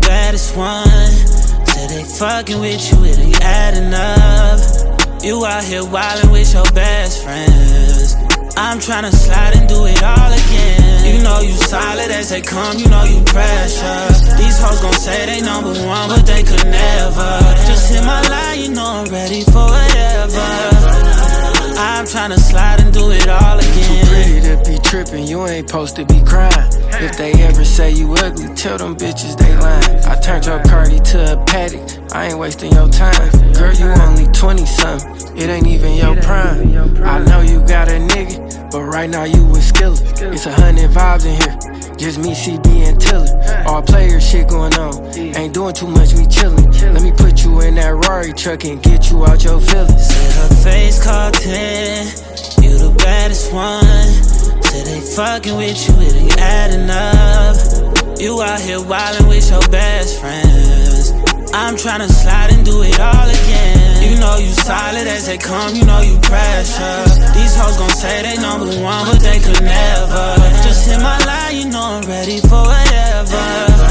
baddest one. Say they fucking with you, it ain't adding up. You out here wildin' with your best friends. I'm tryna slide and do it all again. You know you solid as they come, you know you pressure. These hoes gon' say they number one, but they could never. Just hit my line, you know I'm ready for whatever. I'm tryna slide and do it all again. Too pretty to be trippin', you ain't supposed to be crying. If they ever say you ugly, tell them bitches they lying. I turned your Cardi to a paddock, I ain't wasting your time. Girl, you only 20-something, it ain't even your prime. I know you got a nigga, but right now you with Skillet. It's 100 vibes in here, just me, CB, and Tiller. All player shit going on, ain't doing too much, we chillin'. Let me put you in that Rari truck and get you out your feelings. Said her face called 10, you the baddest one. Said they fucking with you, it ain't adding up. You out here wildin' with your best friends. I'm tryna slide and do it all again. You know you solid as they come, you know you pressure. These hoes gon' say they number one, but they could never. Just hit my line, you know I'm ready for whatever.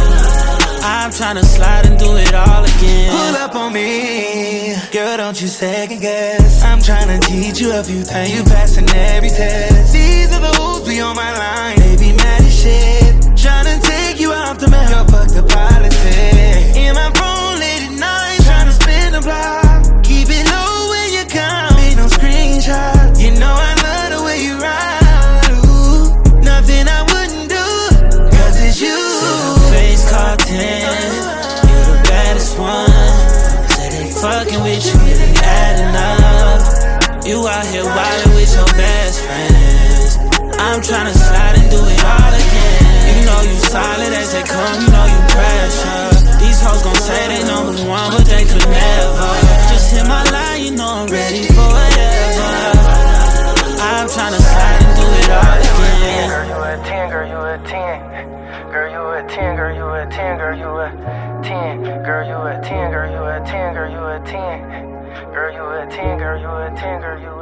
I'm tryna slide and do it all again. Pull up on me, girl, don't you second guess. I'm tryna teach you a few things, you passing every test. These are the hoes be on my line, they be mad as shit. Tryna take you off the map, girl, fuck the policy. In my phone late at night, tryna spin the block. Keep it low when you come, ain't no screenshot. You know I love the way you ride, ooh. Nothing I wouldn't do, cause it's you. Face called 10, you the baddest one. Say they fucking with you, it ain't adding up. You out here wildin' with your best friends. I'm tryna slide and do it all again. You know you solid as they come, you know you pressure. These hoes gon' say they number one, but they could never. Just hit my line, you know I'm ready for whatever. I'm tryna slide and do it all again. Girl, you a 10, girl, you a 10. Girl, you a 10, girl, you a 10, girl, you a 10. Girl, you a 10, girl, you a 10, girl, you a 10. Girl, you a 10, girl, you a 10, girl, you